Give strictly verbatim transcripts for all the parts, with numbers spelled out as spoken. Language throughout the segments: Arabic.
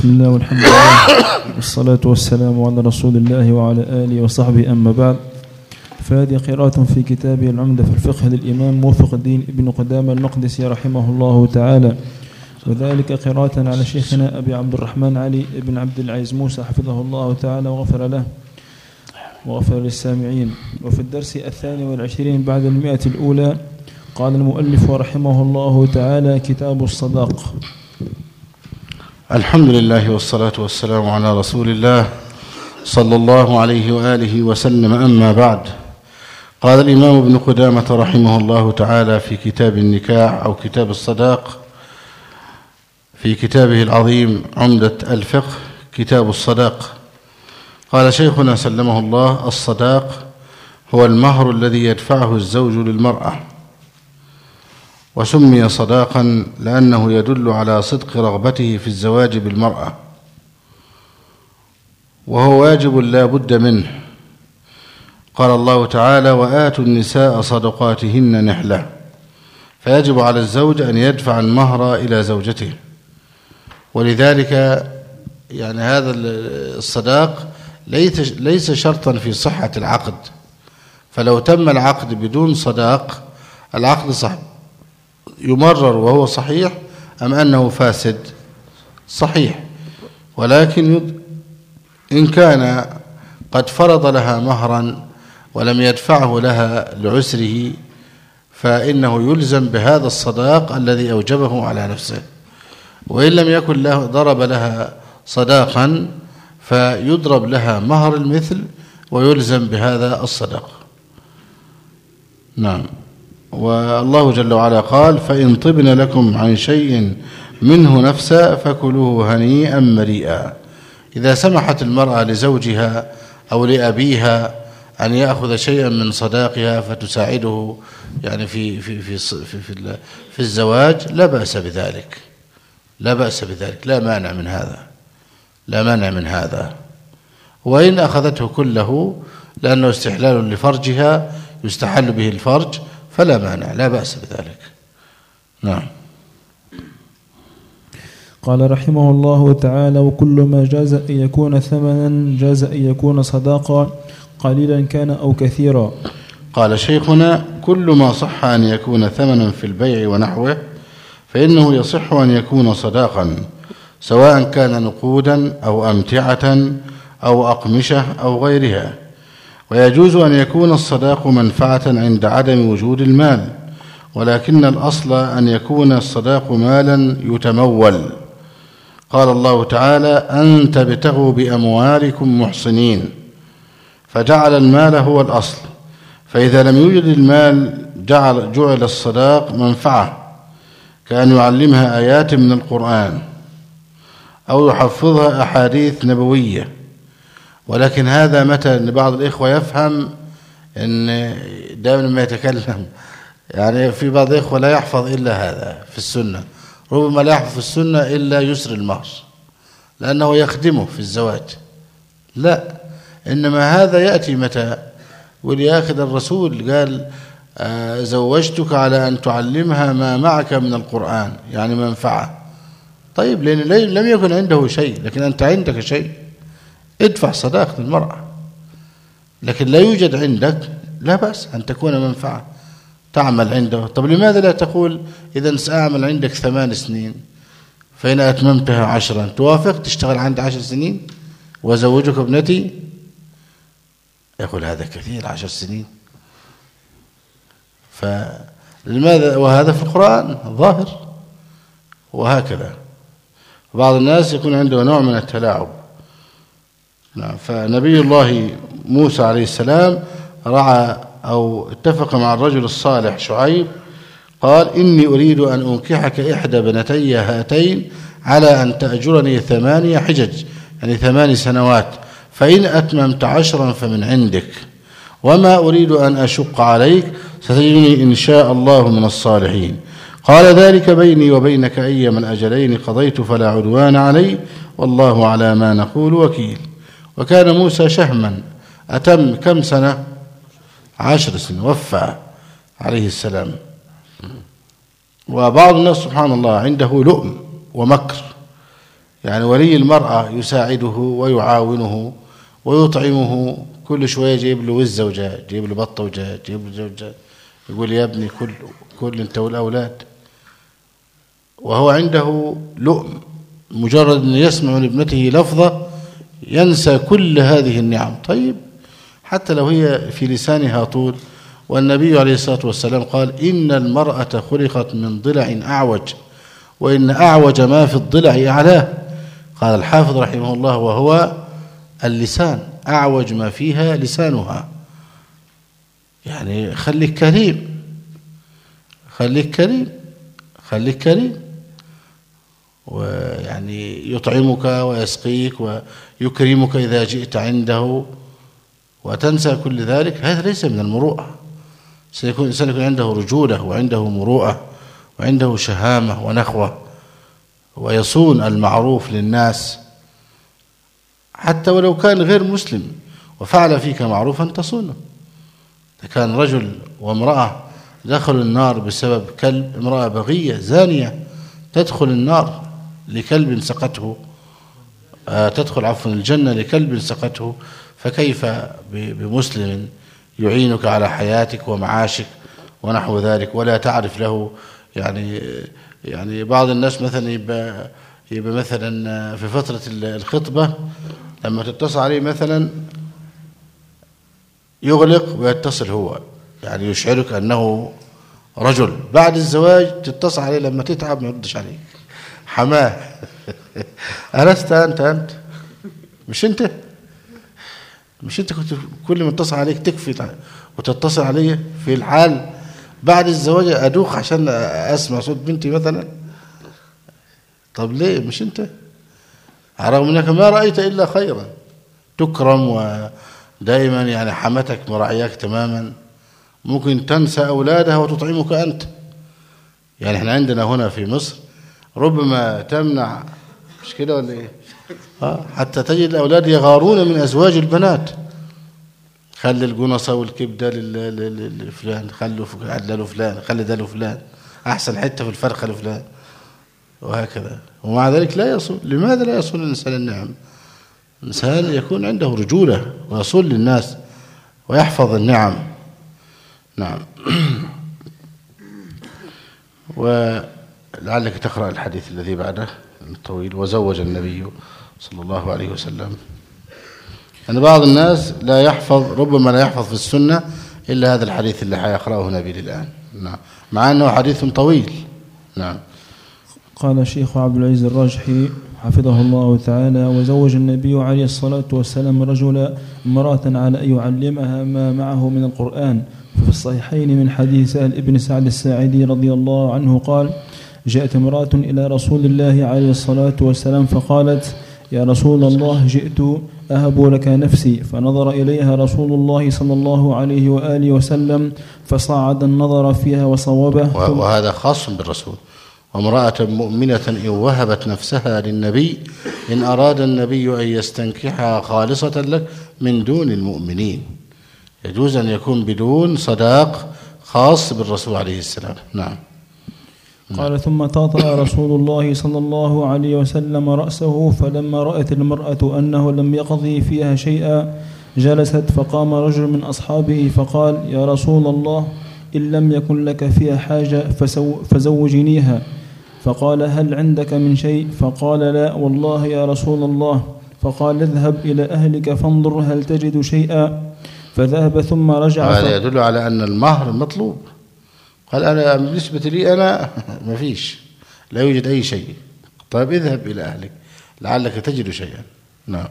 بسم الله والحمد لله والصلاة والسلام على رسول الله وعلى آله وصحبه، أما بعد. فهذه قراءة في كتابه العمدة في الفقه للإمام موفق الدين ابن قدامة المقدسي رحمه الله تعالى، وذلك قراءة على شيخنا أبي عبد الرحمن علي بن عبد العزيز موسى حفظه الله تعالى وغفر له وغفر للسامعين. وفي الدرس الثاني والعشرين بعد المئة الأولى قال المؤلف رحمه الله تعالى: كتاب الصداق. الحمد لله والصلاة والسلام على رسول الله صلى الله عليه وآله وسلم، أما بعد. قال الإمام ابن قدامة رحمه الله تعالى في كتاب النكاح أو كتاب الصداق في كتابه العظيم عمدة الفقه كتاب الصداق، قال شيخنا سلمه الله: الصداق هو المهر الذي يدفعه الزوج للمرأة، وسمي صداقا لأنه يدل على صدق رغبته في الزواج بالمرأة، وهو واجب لا بد منه. قال الله تعالى: وآتوا النساء صدقاتهن نحلة، فيجب على الزوج أن يدفع المهر إلى زوجته. ولذلك يعني هذا الصداق ليس شرطا في صحة العقد، فلو تم العقد بدون صداق العقد صح يمرر وهو صحيح أم أنه فاسد؟ صحيح. ولكن إن كان قد فرض لها مهرا ولم يدفعه لها لعسره فإنه يلزم بهذا الصداق الذي أوجبه على نفسه، وإن لم يكن له ضرب لها صداقا فيضرب لها مهر المثل ويلزم بهذا الصداق. نعم. والله جل وعلا قال: فإن طبن لكم عن شيء منه نفسا فكلوه هنيئا مريئا. إذا سمحت المرأة لزوجها أو لأبيها أن يأخذ شيئا من صداقها فتساعده يعني في في في في في, في الزواج، لا بأس بذلك، لا بأس بذلك، لا مانع من هذا، لا مانع من هذا. وإن أخذته كله لأنه استحلال لفرجها يستحل به الفرج فلا مانع، لا بأس بذلك. نعم. قال رحمه الله تعالى: وكل ما جاز أن يكون ثمنا جاز أن يكون صداقا قليلا كان أو كثيرا. قال شيخنا: كل ما صح أن يكون ثمنا في البيع ونحوه فإنه يصح أن يكون صداقا، سواء كان نقودا أو أمتعة أو أقمشة أو غيرها. ويجوز أن يكون الصداق منفعة عند عدم وجود المال، ولكن الأصل أن يكون الصداق مالا يتمول. قال الله تعالى: أن تبتغوا بأموالكم محصنين، فجعل المال هو الأصل. فإذا لم يوجد المال جعل, جعل الصداق منفعة، كأن يعلمها آيات من القرآن أو يحفظها أحاديث نبوية. ولكن هذا متى أن بعض الإخوة يفهم أن دائما ما يتكلم، يعني في بعض الإخوة لا يحفظ إلا هذا في السنة، ربما لا يحفظ في السنة إلا يسر المهر لأنه يخدمه في الزواج. لا، إنما هذا يأتي متى؟ وليأخذ الرسول قال: آه زوجتك على أن تعلمها ما معك من القرآن، يعني منفعة. طيب، لأن لم يكن عنده شيء لكن أنت عندك شيء، ادفع صداق للمرأة. لكن لا يوجد عندك، لا بأس أن تكون منفعة تعمل عنده. طب لماذا لا تقول: إذا سأعمل عندك ثمان سنين فإن أتممتها عشرا توافق تشتغل عند عشر سنين وزوجك ابنتي؟ يقول هذا كثير، عشر سنين. فلماذا؟ وهذا في القرآن ظاهر. وهكذا بعض الناس يكون عنده نوع من التلاعب. نعم. فنبي الله موسى عليه السلام رعى أو اتفق مع الرجل الصالح شعيب، قال: إني أريد أن أنكحك إحدى بنتي هاتين على أن تأجرني ثمانية حجج، يعني ثماني سنوات، فإن أتممت عشرا فمن عندك، وما أريد أن أشق عليك، ستجدني إن شاء الله من الصالحين. قال: ذلك بيني وبينك أيما الأجلين قضيت فلا عدوان علي، والله على ما نقول وكيل. وكان موسى شهما أتم كم سنة؟ عشر سنين، وفى عليه السلام. وبعض الناس سبحان الله عنده لؤم ومكر، يعني ولي المرأة يساعده ويعاونه ويطعمه، كل شوية جيب له وزة وجاء، جيب له بطة وجاء، جيب له وجاء، يقول يا ابني كل كل أنت والأولاد، وهو عنده لؤم، مجرد أن يسمع من ابنته لفظة ينسى كل هذه النعم. طيب حتى لو هي في لسانها طول، والنبي عليه الصلاة والسلام قال إن المرأة خلقت من ضلع أعوج، وإن أعوج ما في الضلع أعلاه. قال الحافظ رحمه الله وهو اللسان، أعوج ما فيها لسانها. يعني خليك كريم، خليك كريم، خليك كريم، ويعني يطعمك ويسقيك ويكرمك إذا جئت عنده، وتنسى كل ذلك، هذا ليس من المروءة. سيكون الإنسان يكون عنده رجولة وعنده مروءة وعنده شهامة ونخوة، ويصون المعروف للناس، حتى ولو كان غير مسلم وفعل فيك معروفا تصونه. إذا كان رجل وامرأة دخلوا النار بسبب كلب، امرأة بغية زانية تدخل النار لكلب سقته، آه تدخل عفوا الجنة لكلب سقته، فكيف بمسلم يعينك على حياتك ومعاشك ونحو ذلك ولا تعرف له؟ يعني يعني بعض الناس مثلا يبقى يبقى مثلا في فترة الخطبة لما تتصل عليه مثلا يغلق ويتصل هو، يعني يشعرك أنه رجل. بعد الزواج تتصل عليه لما تتعب ما يردش عليك، حماه ألست أنت أنت مش أنت مش أنت كنت كل ما اتصل عليك تكفي وتتصل علي في الحال بعد الزواج أدوخ عشان أسمع صوت بنتي مثلا؟ طب ليه مش أنت؟ رغم أنك ما رأيت إلا خيرا، تكرم ودائما يعني حمتك مراعياك تماما، ممكن تنسى أولادها وتطعمك أنت. يعني احنا عندنا هنا في مصر ربما تمنع، مش كده ولا ايه؟ آه حتى تجد الأولاد يغارون من أزواج البنات، خلي القنصة والكبدة لفلان، خلوا عدلوا فلان، خلي ده لفلان، أحسن حتة في الفرخة لفلان، وهكذا. ومع ذلك لا يصل. لماذا لا يصل الإنسان النعم؟ الإنسان يكون عنده رجولة ويصل للناس ويحفظ النعم. نعم. ولعلك تقرأ الحديث الذي بعده الطويل. وزوج النبي صلى الله عليه وسلم. أن بعض الناس لا يحفظ، ربما لا يحفظ في السنة إلا هذا الحديث اللي حيقرأه نبيل الآن. نعم. مع أنه حديث طويل. نعم. قال الشيخ عبد العزيز الراجحي حفظه الله تعالى: وزوج النبي عليه الصلاة والسلام رجلا امرأة على أن يعلمها ما معه من القرآن. ففي الصحيحين من حديث سهل ابن سعد الساعدي رضي الله عنه قال: جاءت امرأة إلى رسول الله عليه الصلاة والسلام فقالت: يا رسول الله، جئت أهب لك نفسي. فنظر إليها رسول الله صلى الله عليه وآله وسلم فصعد النظر فيها وصوبه. وهذا خاص بالرسول. وامرأة مؤمنة إن وهبت نفسها للنبي إن أراد النبي أن يستنكحها خالصة لك من دون المؤمنين. يجوز أن يكون بدون صداق، خاص بالرسول عليه السلام. نعم. قال: ثم طاطأ رسول الله صلى الله عليه وسلم رأسه، فلما رأت المرأة أنه لم يقضي فيها شيئا جلست، فقام رجل من أصحابه فقال: يا رسول الله، إن لم يكن لك فيها حاجة فزوجنيها. فقال: هل عندك من شيء؟ فقال: لا والله يا رسول الله. فقال: اذهب إلى أهلك فانظر هل تجد شيئا. فذهب ثم رجع. هذا يدل على أن المهر مطلوب. قال: أنا بالنسبة لي أنا ما فيش، لا يوجد أي شيء. طيب اذهب إلى أهلك لعلك تجد شيئا. نعم.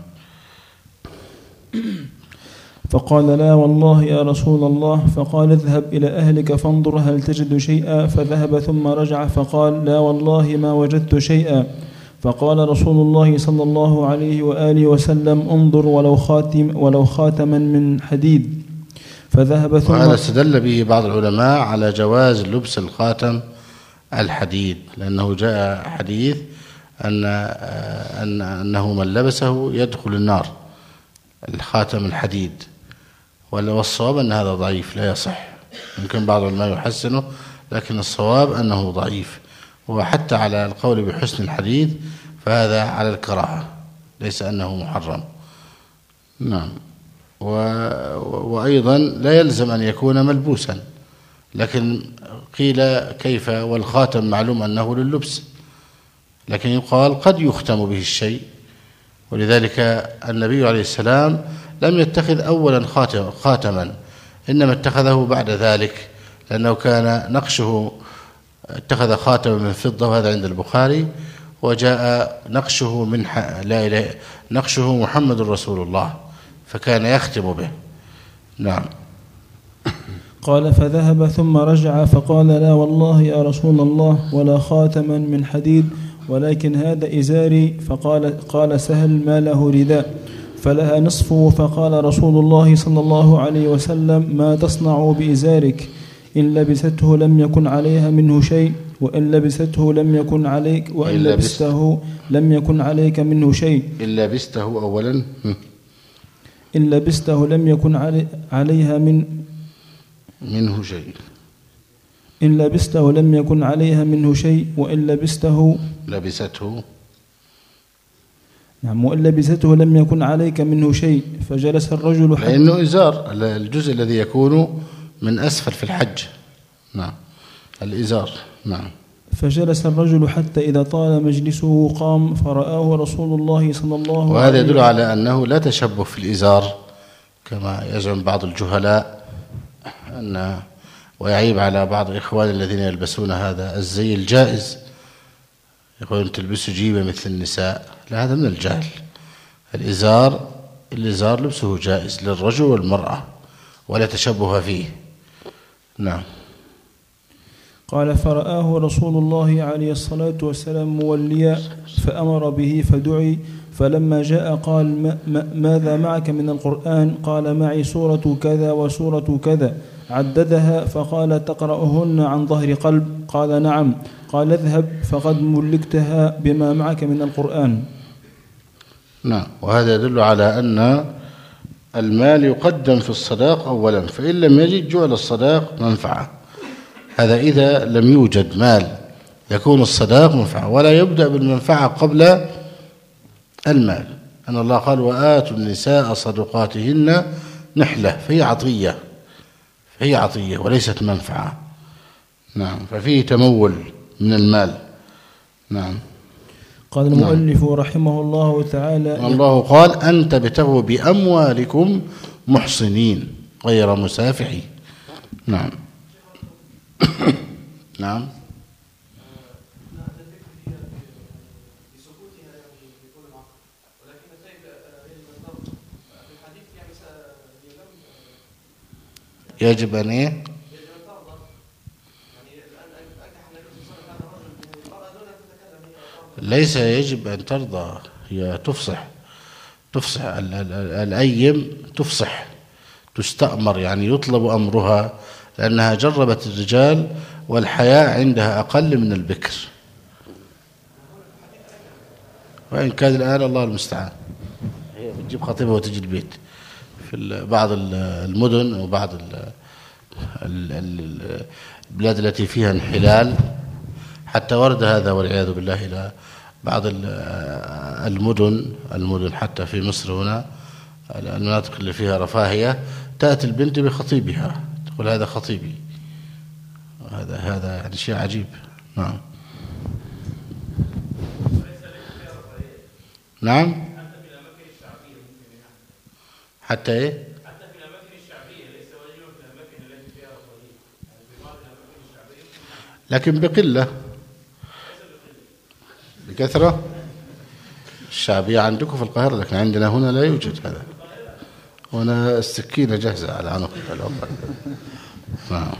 فقال: لا والله يا رسول الله. فقال: اذهب إلى أهلك فانظر هل تجد شيئا. فذهب ثم رجع فقال: لا والله ما وجدت شيئا. فقال رسول الله صلى الله عليه وآله وسلم: انظر ولو خاتم ولو خاتما من حديد. فذهب ثم. وهذا استدل به بعض العلماء على جواز لبس الخاتم الحديد، لأنه جاء حديث أن أن أنه من لبسه يدخل النار، الخاتم الحديد. والصواب أن هذا ضعيف لا يصح. يمكن بعض العلماء يحسنه، لكن الصواب أنه ضعيف. وحتى على القول بحسن الحديث فهذا على الكراهة ليس أنه محرم. نعم. وأيضا لا يلزم أن يكون ملبوسا، لكن قيل كيف والخاتم معلوم أنه لللبس، لكن يقال قد يختم به الشيء، ولذلك النبي عليه السلام لم يتخذ أولا خاتما، إنما اتخذه بعد ذلك، لأنه كان نقشه اتخذ خاتما من فضة، وهذا عند البخاري، وجاء نقشه من لا إله نقشه محمد رسول الله، فكان يختم به. نعم. قال فذهب ثم رجع فقال لا والله يا رسول الله ولا خاتما من حديد، ولكن هذا إزاري. فقال قال سهل ما له رداء فلها نصفه، فقال رسول الله صلى الله عليه وسلم ما تصنع بإزارك؟ إن لبسته لم يكن عليها منه شيء، وإن لبسته لم يكن عليك وإن لبسته لم يكن عليك منه شيء. إن لبسته أولا إن لبسته لم يكن علي عليها من منه شيء إن لبسته لم يكن عليها منه شيء، وإن لبسته لبسته نعم وإن لبسته لم يكن عليك منه شيء. فجلس الرجل حتى لأنه إزار الجزء الذي يكون من أسفل في الحج. نعم الإزار. نعم. فجلس الرجل حتى إذا طال مجلسه قام فرآه رسول الله صلى الله عليه وسلم. وهذا يدل على أنه لا تشبه في الإزار كما يزعم بعض الجهلاء، أن ويعيب على بعض إخوان الذين يلبسون هذا الزي الجائز، يقولون تلبسوا جيبة مثل النساء. لا، هذا من الجهل. الإزار الإزار لبسه جائز للرجل والمرأة ولا تشبه فيه. نعم. قال فرآه رسول الله عليه الصلاة والسلام موليا فأمر به فدعي، فلما جاء قال ما ماذا معك من القرآن؟ قال معي سورة كذا وسورة كذا، عددها فقال تقرأهن عن ظهر قلب؟ قال نعم. قال اذهب فقد ملكتها بما معك من القرآن. نعم. وهذا يدل على أن المال يقدم في الصداق أولا، فإن لم يجد جعل الصداق منفعة. هذا إذا لم يوجد مال يكون الصداق منفعة، ولا يبدأ بالمنفعة قبل المال. أن الله قال وآتوا النساء صدقاتهن نحلة، فهي عطية فهي عطية وليست منفعة. نعم. ففيه تمول من المال. نعم. قال المؤلف نعم. رحمه الله تعالى الله قال أن تبتغوا بأموالكم محصنين غير مسافحين. نعم. نعم. يجب أن إيه؟ ليس يجب أن ترضى، هي تفصح تفصح الأيم تفصح تستأمر، يعني يطلب أمرها، لأنها جربت الرجال والحياء عندها أقل من البكر، وإن كان الآن الله المستعان هي بتجيب خطيبها وتجي البيت في بعض المدن وبعض البلاد التي فيها انحلال، حتى ورد هذا والعياذ بالله إلى بعض المدن المدن حتى في مصر هنا المناطق اللي فيها رفاهية، تأتي البنت بخطيبها تقول هذا خطيبي، هذا هذا يعني شيء عجيب. نعم. نعم. حتى إيه؟ حتى في الأماكن الشعبية، ليس واجبا في الأماكن التي فيها رفاهية، يعني في بعض الأماكن الشعبية، لكن بقلة بكثرة. الشعبية عندكم في القاهرة، لكن عندنا هنا لا يوجد هذا. هنا السكينة جاهزة على عنقك. نعم.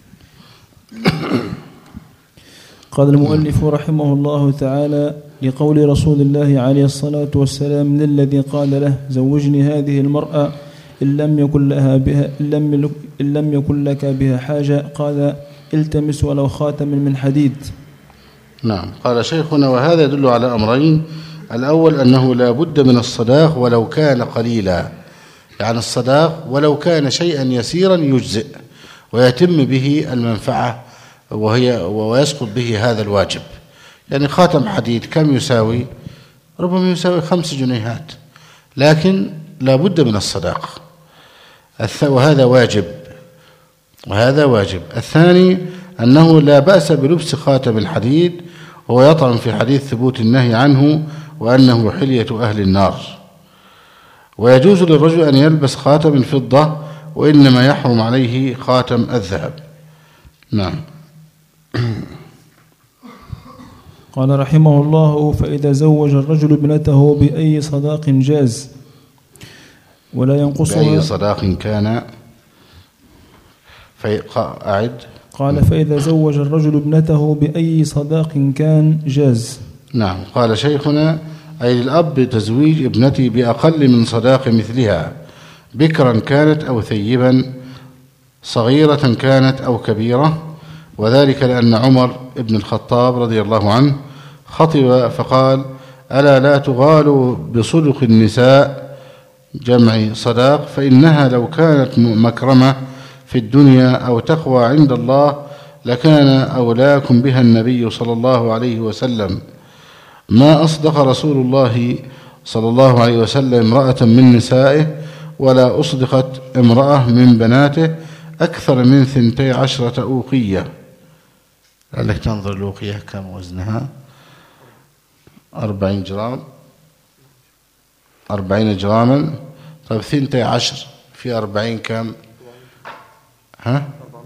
قال المؤلف رحمه الله تعالى لقول رسول الله عليه الصلاة والسلام للذي قال له زوجني هذه المرأة إن لم يكن لها بها إن لم, إن لم يكن لك بها حاجة، قال التمس ولو خاتم من حديد. نعم. قال شيخنا وهذا يدل على أمرين. الأول أنه لا بد من الصداق ولو كان قليلا، يعني الصداق ولو كان شيئا يسيرا يجزئ ويتم به المنفعة وهي ويسقط به هذا الواجب. يعني خاتم حديد كم يساوي؟ ربما يساوي خمس جنيهات، لكن لا بد من الصداقة، وهذا واجب وهذا واجب. الثاني أنه لا بأس بلبس خاتم الحديد، وهو يطعن في حديث ثبوت النهي عنه وأنه حلية أهل النار. ويجوز للرجل أن يلبس خاتم الفضة، وإنما يحرم عليه خاتم الذهب. نعم. قال رحمه الله: فإذا زوج الرجل ابنته بأي صداق جاز ولا ينقصها. بأي صداق كان في أعد. قال: فإذا زوج الرجل ابنته بأي صداق كان جاز. نعم. قال شيخنا: أي للأب بتزويج ابنتي بأقل من صداق مثلها، بكرا كانت أو ثيبا، صغيرة كانت أو كبيرة، وذلك لأن عمر بن الخطاب رضي الله عنه خطب فقال: ألا لا تغالوا بصدق النساء، جمع صداق، فإنها لو كانت مكرمة في الدنيا أو تقوى عند الله لكان أولاكم بها النبي صلى الله عليه وسلم. ما أصدق رسول الله صلى الله عليه وسلم امرأة من نسائه، ولا أصدقت امرأة من بناته أكثر من ثنتي عشرة أوقية. لعلك تنظر الأوقية كم وزنها؟ أربعين جرام، أربعين جراما. طيب ثنتي عشر في أربعين كم؟ ها؟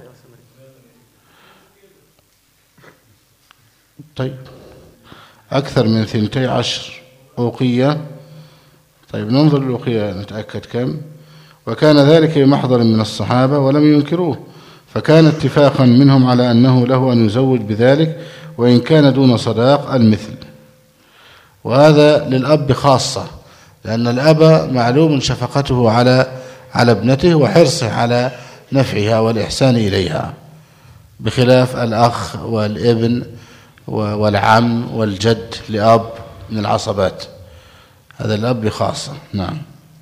طيب أكثر من ثنتي عشر أوقية. طيب ننظر الأوقية نتأكد كم. وكان ذلك بمحضر من الصحابة ولم ينكروه، فكان اتفاقا منهم على أنه له أن يزوج بذلك وإن كان دون صداق المثل. وهذا للأب خاصة، لأن الأب معلوم شفقته على على ابنته وحرصه على نفعها والإحسان إليها، بخلاف الأخ والابن والعم والجد لأب من العصبات، هذا الأب خاصة. نعم.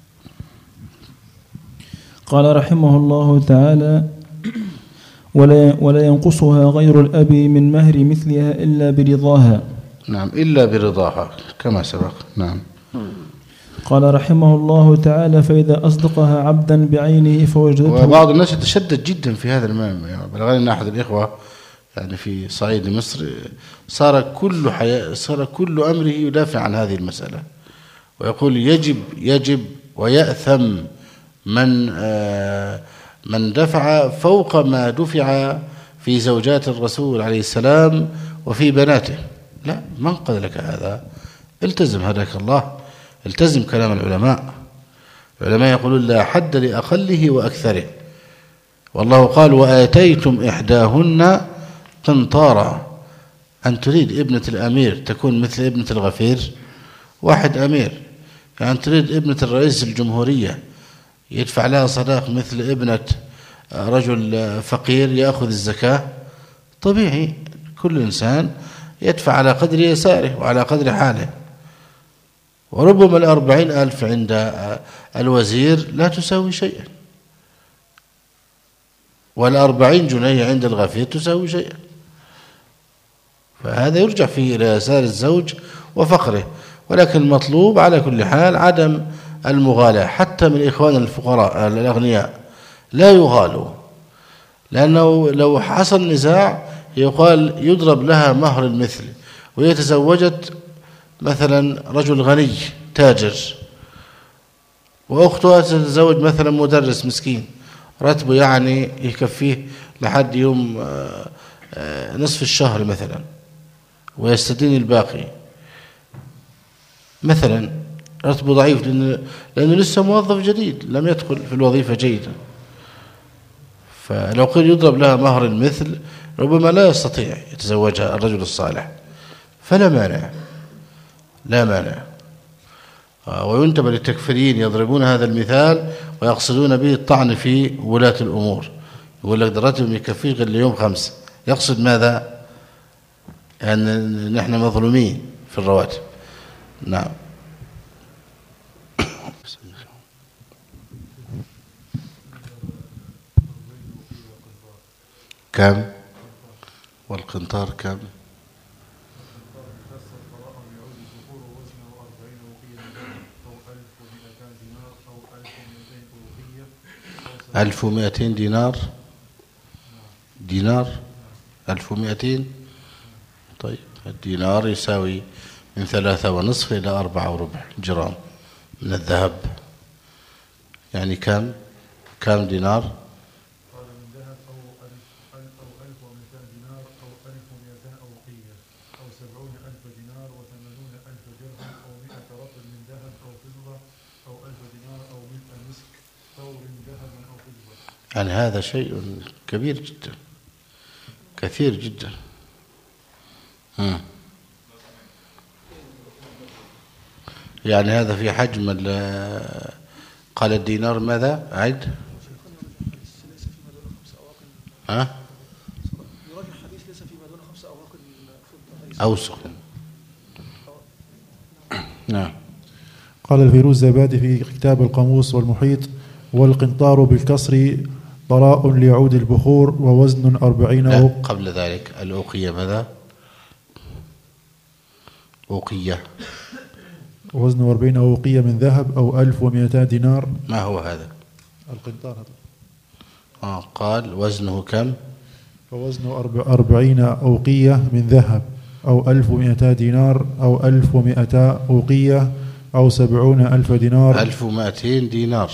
قال رحمه الله تعالى: ولا ولا ينقصها غير الأب من مهر مثلها إلا برضاها. نعم، إلا برضاها كما سبق. نعم. قال رحمه الله تعالى: فإذا أصدقها عبدا بعينه فوجدته. وبعض الناس يتشدد جدا في هذا المام، يعني بلغني أن أحد الإخوة يعني في صعيد مصر صار كل حياة صار كل أمره يدافع عن هذه المسألة، ويقول يجب يجب ويأثم من من دفع فوق ما دفع في زوجات الرسول عليه السلام وفي بناته. لا، من قال لك هذا؟ التزم هداك الله، التزم كلام العلماء. العلماء يقولون لا حد لأقله وأكثره، والله قال: وآتيتم إحداهن قنطارا. أن تريد ابنة الأمير تكون مثل ابنة الغفير؟ واحد أمير، يعني تريد ابنة الرئيس الجمهورية يدفع لها صداق مثل ابنة رجل فقير يأخذ الزكاة؟ طبيعي، كل إنسان يدفع على قدر يساره وعلى قدر حاله. وربما الأربعين ألف عند الوزير لا تساوي شيئا، والأربعين جنيه عند الغفير تساوي شيئا. فهذا يرجع فيه إلى يسار الزوج وفقره، ولكن المطلوب على كل حال عدم المغالاة، حتى من إخوان الفقراء الأغنياء لا يغالوا، لأنه لو حصل نزاع يقال يضرب لها مهر المثل، وهي تزوجت مثلا رجل غني تاجر، وأختها تتزوج مثلا مدرس مسكين راتبه يعني يكفيه لحد يوم نصف الشهر مثلا، ويستدين الباقي مثلا، راتبه ضعيف لأنه, لأنه لسه موظف جديد لم يدخل في الوظيفة جيدا. فلو قيل يضرب لها مهر المثل ربما لا يستطيع يتزوجها الرجل الصالح، فلا مانع، لا مانع. وينتبه للتكفيريين يضربون هذا المثال ويقصدون به الطعن في ولاة الأمور، يقول لك راتب يكفيه غير اليوم خمسة، يقصد ماذا؟ أن يعني نحن مظلومين في الرواتب. نعم. كم؟ والقنطار كم؟ ألف ومائتين دينار. دينار ألف ومائتين. طيب الدينار يساوي من ثلاثة ونصف إلى أربعة وربع جرام من الذهب. يعني كم كم دينار؟ قال من ذهب أو ألف أو ألف ومئتان دينار أو ألف ومئتان أوقية أو سبعون ألف دينار وثمانون ألف درهم أو مئة رطل من ذهب أو فضة أو ألف دينار أو مئة مسك ثور ذهب أو فضة. يعني هذا شيء كبير جدا، كثير جدا. مم. يعني هذا في حجم قال الدينار ماذا؟ أعد. ها؟ أوسق. نعم. قال الفيروزابادي في كتاب القاموس والمحيط: والقنطار بالكسر طراء ليعود البخور ووزن أربعين لا، أوق. قبل ذلك الأوقية ماذا؟ أوقية وزن أربعين أوقية من ذهب أو ألف ومئتان دينار. ما هو هذا؟ القنطار هذا. آه قال وزنه كم؟ ووزن أربعين أوقية من ذهب أو ألف ومئتا دينار أو ألف ومئتا أوقية أو سبعون ألف دينار. ألف ومائتين دينار.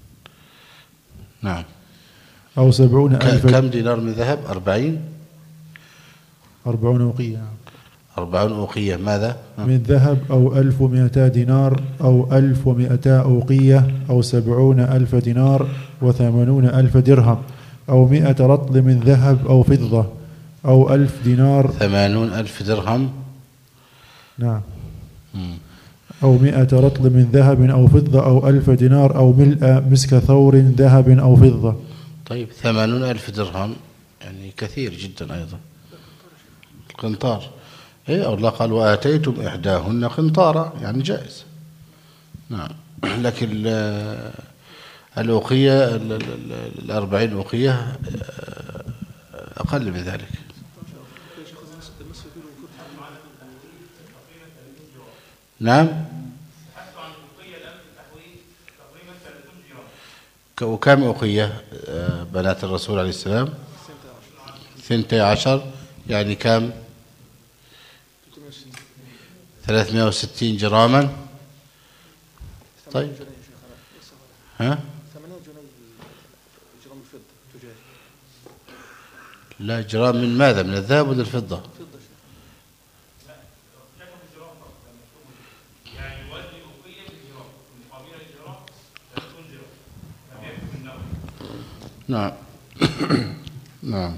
نعم. أو سبعون ألف. كم دينار من ذهب؟ أربعين. أربعون أوقية. أربعون أوقية ماذا؟ من ذهب أو ألف ومئتا دينار أو ألف ومئتا أوقية أو سبعون ألف دينار وثمانون ألف درهم أو مئة رطل من ذهب أو فضة أو ألف دينار. ثمانون ألف درهم. نعم. مم. أو مئة رطل من ذهب أو فضة أو ألف دينار أو ملء مسك ثور ذهب أو فضة. طيب ثمانون ألف درهم يعني كثير جدا أيضا. القنطار إيه، الله قال وآتيتم إحداهن قنطارا، يعني جائز. نعم. لكن الأوقية الأربعين أوقية أقل من ذلك. نعم. وكم أوقية بنات الرسول عليه السلام؟ ثنتي عشر، يعني كم؟ ثلاثمائة وستين جراما. طيب ها؟ لا، جرام من ماذا؟ من الذهب ولا الفضة؟ نعم. نعم.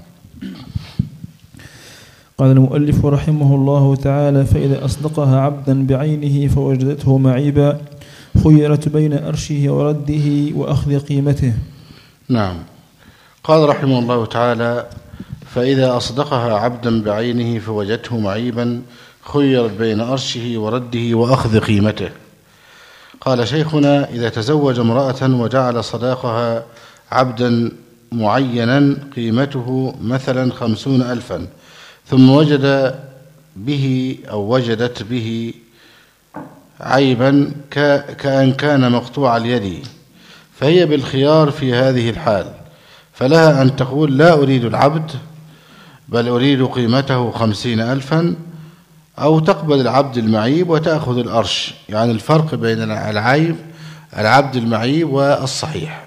قال المؤلف رحمه الله تعالى: فإذا أصدقها عبدا بعينه فوجدته معيبا خيرت بين أرشه ورده وأخذ قيمته. نعم. قال رحمه الله تعالى: فإذا أصدقها عبدا بعينه فوجدته معيبا خيرت بين أرشه ورده وأخذ قيمته. قال شيخنا: إذا تزوج امرأة وجعل صداقها عبدا معينا قيمته مثلا خمسون ألفا، ثم وجد به أو وجدت به عيبا كأن كان مقطوع اليد، فهي بالخيار في هذه الحال، فلها أن تقول: لا أريد العبد بل أريد قيمته خمسين ألفا، أو تقبل العبد المعيب وتأخذ الأرش، يعني الفرق بين العيب العبد المعيب والصحيح.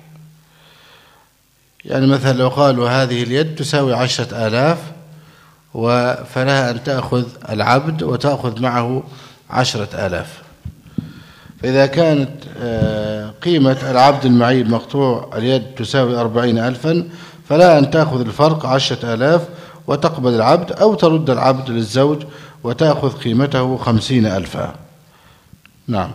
يعني مثلا لو قالوا هذه اليد تساوي عشرة آلاف، فلها أن تأخذ العبد وتأخذ معه عشرة آلاف. فإذا كانت قيمة العبد المعيب مقطوع اليد تساوي أربعين ألفا، فلا أن تأخذ الفرق عشرة آلاف وتقبل العبد، أو ترد العبد للزوج وتأخذ قيمته خمسين ألفا. نعم.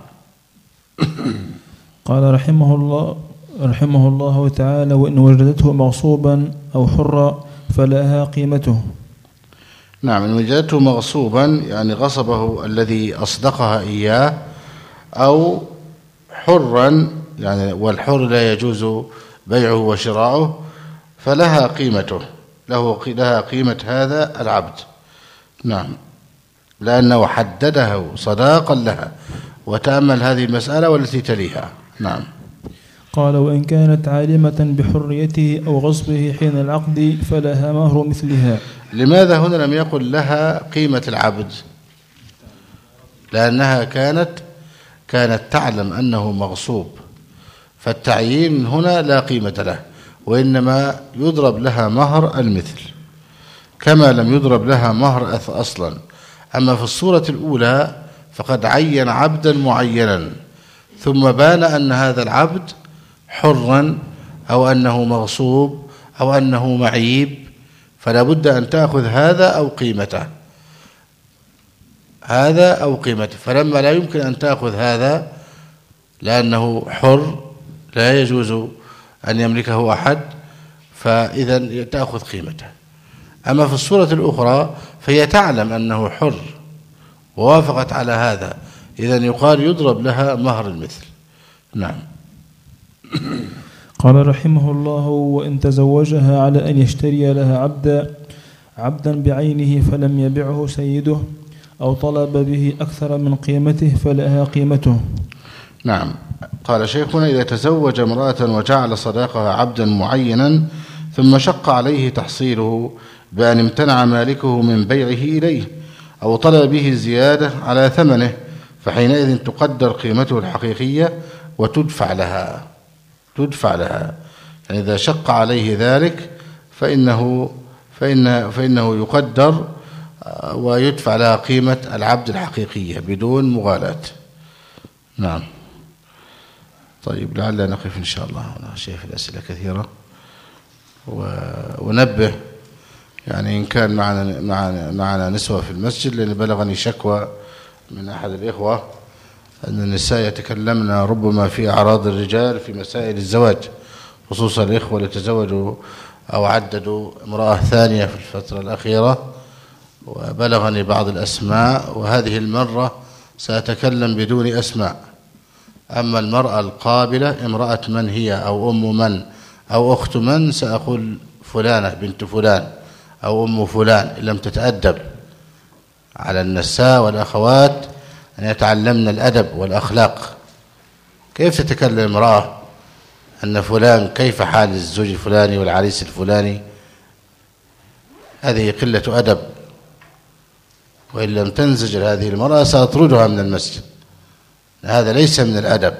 قال رحمه الله رحمه الله تعالى: وإن وجدته مغصوبا أو حرا فلها قيمته. نعم. إن وجدته مغصوبا يعني غصبه الذي أصدقها إياه، أو حرا يعني والحر لا يجوز بيعه وشراؤه، فلها قيمته، له لها قيمة هذا العبد. نعم. لأنه حدده صداقا لها. وتأمل هذه المسألة والتي تليها. نعم. قال: وإن كانت عالمة بحريته أو غصبه حين العقد فلها مهر مثلها. لماذا هنا لم يقل لها قيمة العبد؟ لأنها كانت كانت تعلم أنه مغصوب، فالتعيين هنا لا قيمة له، وإنما يضرب لها مهر المثل كما لم يضرب لها مهر أصلا. أما في الصورة الأولى فقد عين عبدا معينا ثم بان أن هذا العبد حرا أو أنه مغصوب أو أنه معيب، فلا بد أن تأخذ هذا أو قيمته، هذا أو قيمته. فلما لا يمكن أن تأخذ هذا لأنه حر لا يجوز أن يملكه أحد، فإذا تأخذ قيمته. أما في الصورة الأخرى فهي تعلم أنه حر ووافقت على هذا، إذا يقال يضرب لها مهر المثل. نعم. قال رحمه الله: وإن تزوجها على أن يشتري لها عبدا عبدا بعينه فلم يبعه سيده أو طلب به أكثر من قيمته فلها قيمته. نعم. قال شيخنا: إذا تزوج امرأة وجعل صداقها عبدا معينا ثم شق عليه تحصيله بأن امتنع مالكه من بيعه إليه أو طلب به زيادة على ثمنه، فحينئذ تقدر قيمته الحقيقية وتدفع لها تدفع لها يعني إذا شق عليه ذلك فإنه, فإنه, فإنه يقدر ويدفع لها قيمة العبد الحقيقية بدون مغالاة. نعم. طيب، لعلنا نقف إن شاء الله. أنا شايف الأسئلة كثيرة، ونبه يعني إن كان معنا, معنا, معنا نسوة في المسجد، لأن بلغني شكوى من أحد الإخوة أن النساء يتكلمن ربما في أعراض الرجال في مسائل الزواج، خصوصا الإخوة اللي تزوجوا أو عددوا امرأة ثانية في الفترة الأخيرة، وبلغني بعض الأسماء، وهذه المرة سأتكلم بدون أسماء. أما المرأة القابلة امرأة من هي أو أم من أو أخت من سأقول فلانة بنت فلان أو أم فلان، إن لم تتأدب. على النساء والأخوات أن يتعلمن الأدب والأخلاق. كيف تتكلم امرأة أن فلان كيف حال الزوج الفلاني والعريس الفلاني؟ هذه قلة أدب، وإن لم تنزجر هذه المرأة سأطردها من المسجد. هذا ليس من الأدب.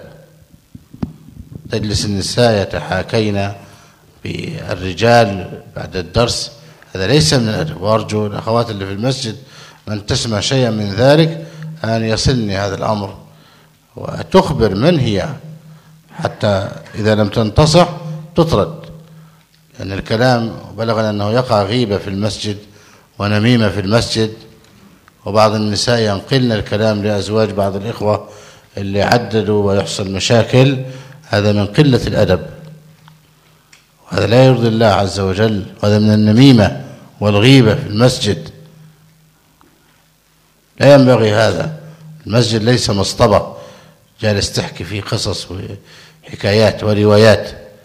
تجلس النساء يتحاكين بالرجال بعد الدرس، هذا ليس من الأدب. وأرجو الأخوات اللي في المسجد من تسمع شيئا من ذلك أن يصلني هذا الأمر وتخبر من هي، حتى إذا لم تنتصح تطرد. لأن الكلام بلغنا أنه يقع غيبة في المسجد ونميمة في المسجد، وبعض النساء ينقلن الكلام لأزواج بعض الإخوة اللي عددوا ويحصل مشاكل. هذا من قلة الأدب، وهذا لا يرضي الله عز وجل، وهذا من النميمة والغيبة في المسجد. لا ينبغي هذا. المسجد ليس مصطبة جالس تحكي فيه قصص وحكايات وروايات.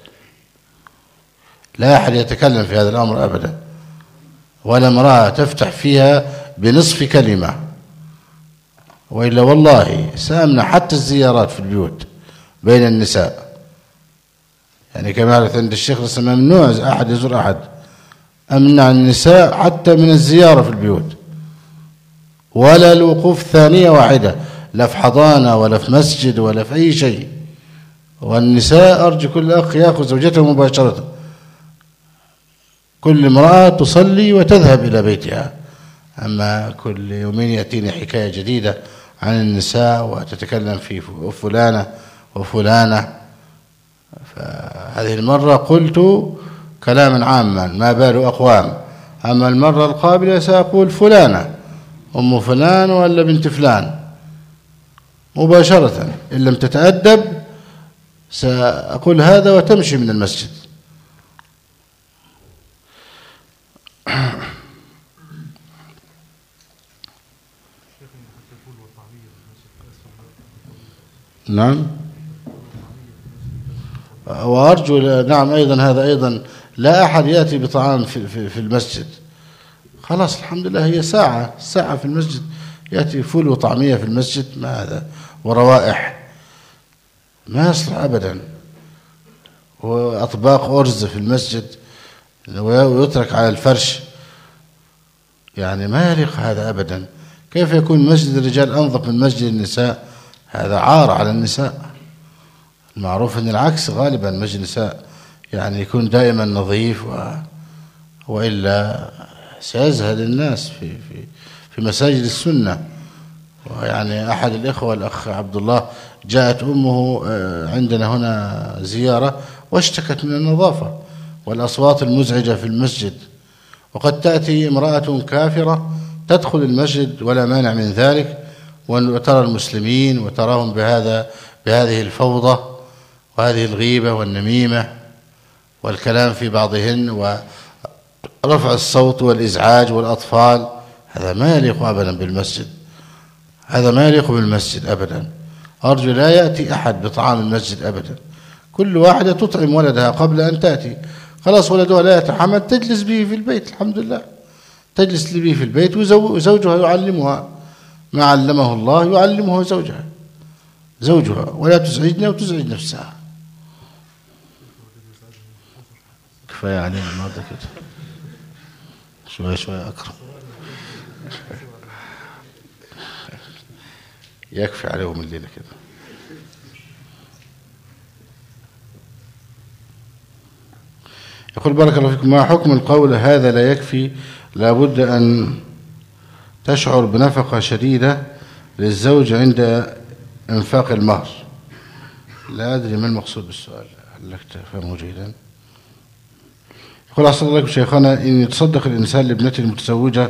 لا أحد يتكلم في هذا الأمر أبدا، ولا امرأة تفتح فيها بنصف كلمة، وإلا والله سأمنع حتى الزيارات في البيوت بين النساء. يعني كما يعرف عند الشيخ الإسلام ممنوع أحد يزور أحد، أمنع النساء حتى من الزيارة في البيوت، ولا الوقوف ثانية واحدة، لا في حضانة ولا في مسجد ولا في أي شيء. والنساء أرجو كل أخ يأخذ زوجته مباشرة. كل امرأة تصلي وتذهب إلى بيتها. أما كل يومين يأتيني حكاية جديدة عن النساء وتتكلم في فلانة وفلانة، فهذه المرة قلت كلاما عاما ما بال أقوام. أما المرة القابلة سأقول فلانة أم فلان ولا بنت فلان مباشرة. إن لم تتأدب سأقول هذا وتمشي من المسجد. نعم. وأرجو نعم أيضا هذا أيضا لا أحد يأتي بطعام في, في, في المسجد. خلاص الحمد لله هي ساعة ساعة في المسجد، يأتي فول وطعمية في المسجد، ما هذا وروائح، ما يصلح أبدا. وأطباق أرز في المسجد ويترك على الفرش، يعني ما يليق هذا أبدا. كيف يكون مسجد الرجال أنظف من مسجد النساء؟ هذا عار على النساء. المعروف أن العكس غالبا، مسجد النساء يعني يكون دائما نظيف، و... وإلا سيزهد الناس في في في مساجد السنة. ويعني أحد الإخوة الأخ عبد الله جاءت أمه عندنا هنا زيارة واشتكت من النظافة والأصوات المزعجة في المسجد، وقد تأتي امرأة كافرة تدخل المسجد ولا مانع من ذلك، وترى المسلمين وتراهم بهذا بهذه الفوضى وهذه الغيبة والنميمة والكلام في بعضهن ورفع الصوت والإزعاج والأطفال. هذا ما يليق أبدا بالمسجد، هذا ما يليق بالمسجد أبدا. أرجو لا يأتي أحد بطعام المسجد أبدا. كل واحدة تطعم ولدها قبل أن تأتي، خلاص ولدها لا يتحمل تجلس به في البيت، الحمد لله تجلس به في البيت، وزوجها يعلمها ما علمه الله، يعلمه زوجها زوجها ولا تزعجنا وتزعج نفسها. كفاية علينا النهارده كده، شوية شوية أكرم، يكفي عليهم الليلة كده. يقول بارك الله فيكم، ما حكم القول هذا لا يكفي، لابد أن تشعر بنفقة شديدة للزوج عند انفاق المهر؟ لا أدري ما المقصود بالسؤال، لك تفهمه جيدا. يقول أحسن الله عليكم شيخنا، إن يتصدق الإنسان لابنته المتزوجة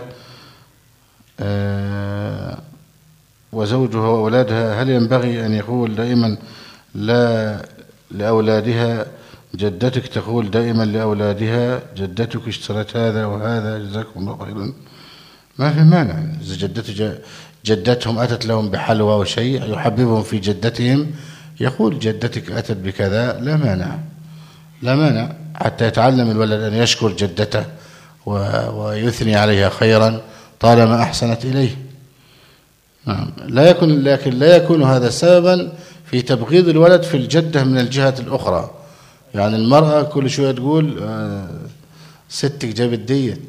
آه وزوجها وأولادها، هل ينبغي أن يقول دائما لا لأولادها جدتك تقول دائما لأولادها جدتك اشترت هذا وهذا جزاكم الله خيرا؟ ما في مانع. إذا جدت جدتهم أتت لهم بحلوى وشيء يحببهم في جدتهم، يقول جدتك أتت بكذا، لا مانع لا مانع حتى يتعلم الولد أن يشكر جدته ويثني عليها خيرا طالما أحسنت إليه. نعم، لا يكون لكن لا يكون هذا سببا في تبغيض الولد في الجدة من الجهة الأخرى. يعني المرأة كل شوية تقول آه ستك جابت ديت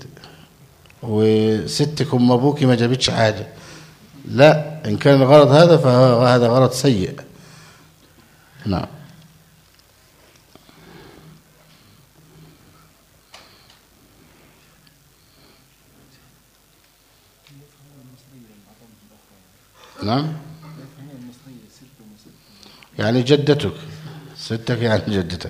وستك أم أبوك ما جابتش حاجة، لا، إن كان الغرض هذا فهذا غرض سيء. نعم. نعم، يعني جدتك، ستك يعني جدتك.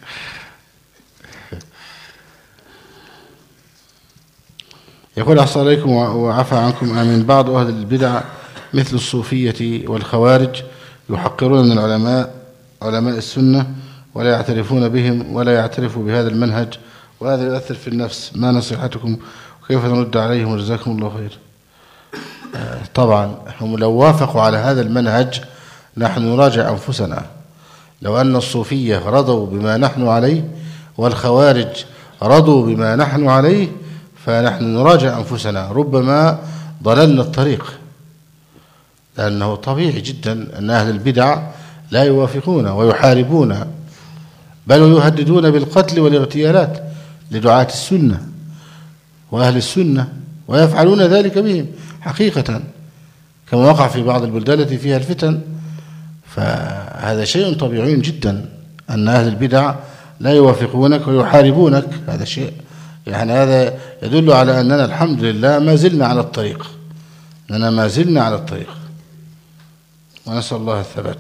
يقول أحسن عليكم وعفى عنكم آمين، بعض أهل البدع مثل الصوفية والخوارج يحقرون من العلماء علماء السنة ولا يعترفون بهم ولا يعترفوا بهذا المنهج، وهذا يؤثر في النفس. ما نصيحتكم وكيف نرد عليهم وجزاكم الله خير؟ طبعا هم لو وافقوا على هذا المنهج نحن نراجع أنفسنا. لو أن الصوفية رضوا بما نحن عليه والخوارج رضوا بما نحن عليه فنحن نراجع أنفسنا، ربما ضللنا الطريق، لأنه طبيعي جدا أن أهل البدع لا يوافقون ويحاربون بل ويهددون بالقتل والاغتيالات لدعاة السنة وأهل السنة، ويفعلون ذلك بهم حقيقة كما وقع في بعض البلدان التي فيها الفتن. فهذا شيء طبيعي جدا أن أهل البدع لا يوافقونك ويحاربونك، هذا شيء يعني هذا يدل على أننا الحمد لله ما زلنا على الطريق، أننا ما زلنا على الطريق، ونسأل الله الثبات.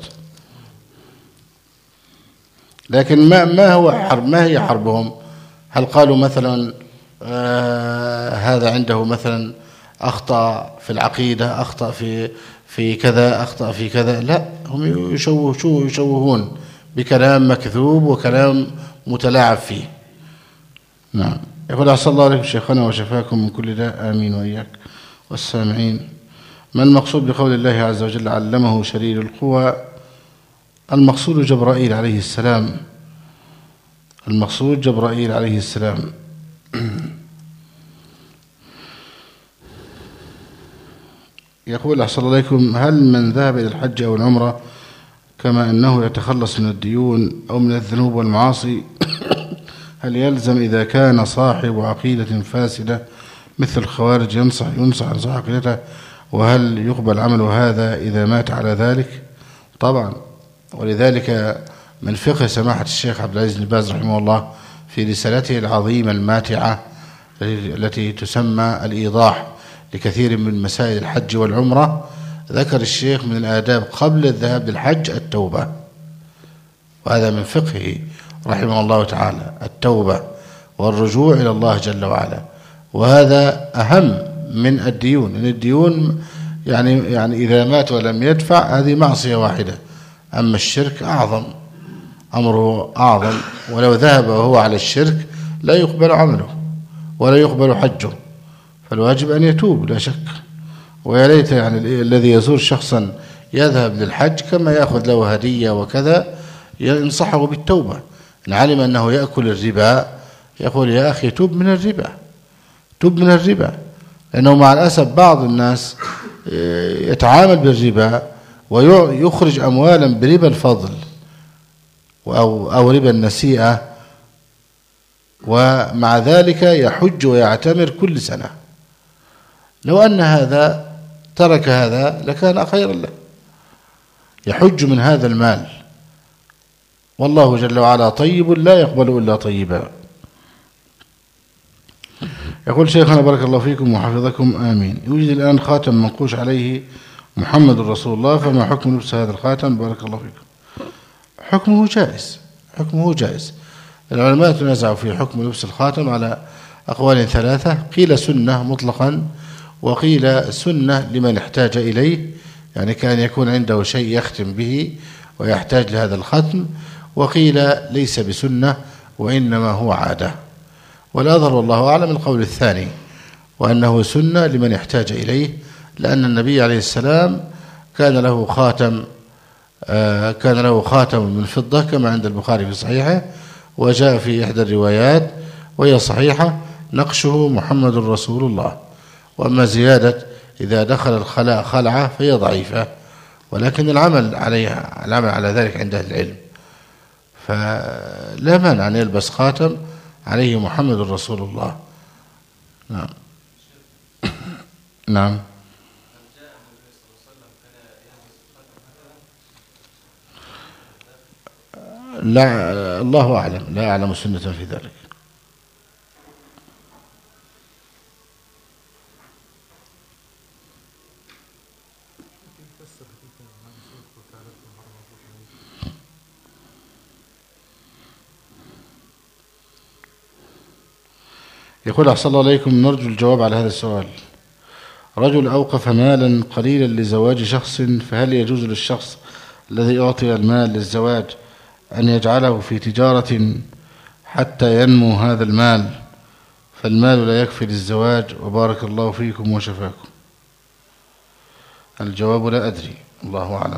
لكن ما ما هو حرب؟ ما هي حربهم؟ هل قالوا مثلا آه هذا عنده مثلا أخطأ في العقيدة، أخطأ في في كذا، أخطأ في كذا؟ لا، هم يشوهون يشوهون بكلام مكذوب وكلام متلاعب فيه. نعم. يقول أحسن الله عليكم شيخنا وشفاكم من كل داء، آمين وإياك والسامعين. ما المقصود بقول الله عز وجل علمه شديد القوى؟ المقصود جبرائيل عليه السلام، المقصود جبرائيل عليه السلام. يقول أحسن الله عليكم، هل من ذهب إلى الحج أو العمرة كما أنه يتخلص من الديون أو من الذنوب والمعاصي، هل يلزم إذا كان صاحب عقيدة فاسدة مثل الخوارج ينصح ينصح عن صاحب عقيدته؟ وهل يقبل عمله هذا إذا مات على ذلك؟ طبعا. ولذلك من فقه سماحة الشيخ عبد العزيز بن باز رحمه الله في رسالته العظيمة الماتعة التي تسمى الإيضاح لكثير من مسائل الحج والعمرة، ذكر الشيخ من الآداب قبل الذهاب للحج التوبة، وهذا من فقهه رحمه الله تعالى، التوبة والرجوع إلى الله جل وعلا، وهذا أهم من الديون، لأن الديون يعني يعني إذا مات ولم يدفع هذه معصية واحدة، أما الشرك أعظم، أمره أعظم، ولو ذهب وهو على الشرك لا يقبل عمله ولا يقبل حجه، فالواجب أن يتوب لا شك. ويا ليت يعني الذي يزور شخصا يذهب للحج كما يأخذ له هدية وكذا ينصحه بالتوبة، إن علم أنه يأكل الربا يقول يا أخي توب من الربا، توب من الربا، لأنه مع الأسف بعض الناس يتعامل بالربا ويخرج أموالا بربا الفضل أو أو ربا النسيئة، ومع ذلك يحج ويعتمر كل سنة. لو أن هذا ترك هذا لكان خيرا له، يحج من هذا المال، والله جل وعلا طيب لا يقبل إلا طيبا. يقول شيخنا بارك الله فيكم وحفظكم آمين، يوجد الآن خاتم منقوش عليه محمد رسول الله، فما حكم لبس هذا الخاتم بارك الله فيكم؟ حكمه جائز، حكمه جائز. العلماء تنازعوا في حكم لبس الخاتم على أقوال ثلاثة، قيل سنة مطلقا، وقيل سنة لمن احتاج إليه، يعني كان يكون عنده شيء يختم به ويحتاج لهذا الختم، وقيل ليس بسنة وإنما هو عادة، والأظهر والله أعلم القول الثاني، وأنه سنة لمن يحتاج إليه، لأن النبي عليه السلام كان له خاتم آه كان له خاتم من فضة كما عند البخاري في صحيحه، وجاء في إحدى الروايات وهي صحيحة نقشه محمد رسول الله، وأما زيادة إذا دخل الخلاء خلعة فهي ضعيفة، ولكن العمل عليها العمل على ذلك عند أهل العلم، فلا مانع أن يلبس خاتم عليه محمد رسول الله. نعم نعم. لا الله أعلم، لا أعلم سنة في ذلك. يقول أحسن الله عليكم، نرجو الجواب على هذا السؤال. رجل أوقف مالا قليلا لزواج شخص، فهل يجوز للشخص الذي أعطي المال للزواج أن يجعله في تجارة حتى ينمو هذا المال، فالمال لا يكفي للزواج؟ وبارك الله فيكم وشفاكم. الجواب لا أدري، الله أعلم.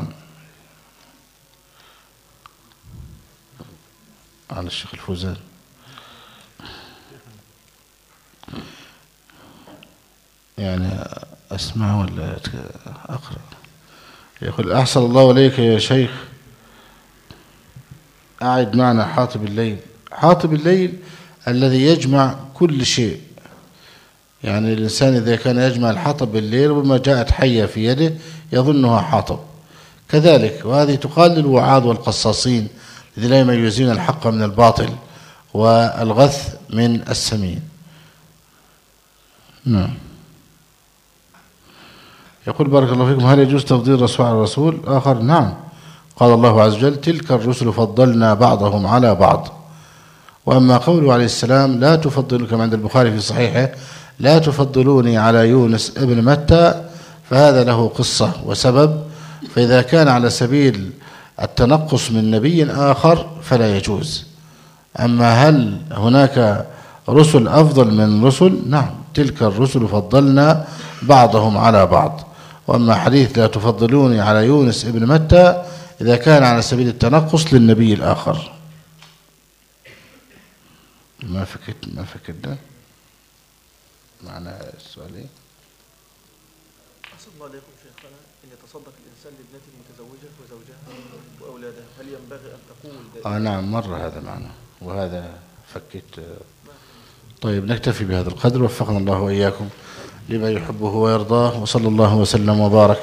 على الشيخ الفوزان. يعني أسمع ولا أقرأ؟ يقول أحسن الله إليك يا شيخ، أعد معنا حاطب الليل. حاطب الليل الذي يجمع كل شيء، يعني الإنسان إذا كان يجمع الحطب بالليل وما جاءت حية في يده يظنها حاطب، كذلك وهذه تقال للوعاظ والقصاصين الذين لا يميزون الحق من الباطل والغث من السمين. نعم. يقول بارك الله فيكم، هل يجوز تفضيل رسول على رسول آخر؟ نعم، قال الله عز وجل تلك الرسل فضلنا بعضهم على بعض. وأما قوله عليه السلام لا تفضلوا كما عند البخاري في صحيحه لا تفضلوني على يونس ابن متى، فهذا له قصة وسبب، فإذا كان على سبيل التنقص من نبي آخر فلا يجوز. أما هل هناك رسل أفضل من رسل؟ نعم، تلك الرسل فضلنا بعضهم على بعض. وأما حديث لا تفضلوني على يونس ابن متى إذا كان على سبيل التنقص للنبي الآخر. ما فكرت ما فكرت ده معنى السؤال ايه؟ أحسن الله عليكم شيخنا، إن يتصدق الإنسان لابنته المتزوجة وزوجها وأولادها، هل ينبغي أن تقول؟ آه نعم، مر هذا معنا وهذا فكت. طيب نكتفي بهذا القدر، وفقنا الله وإياكم لما يحبه ويرضاه، وصلى الله وسلم وبارك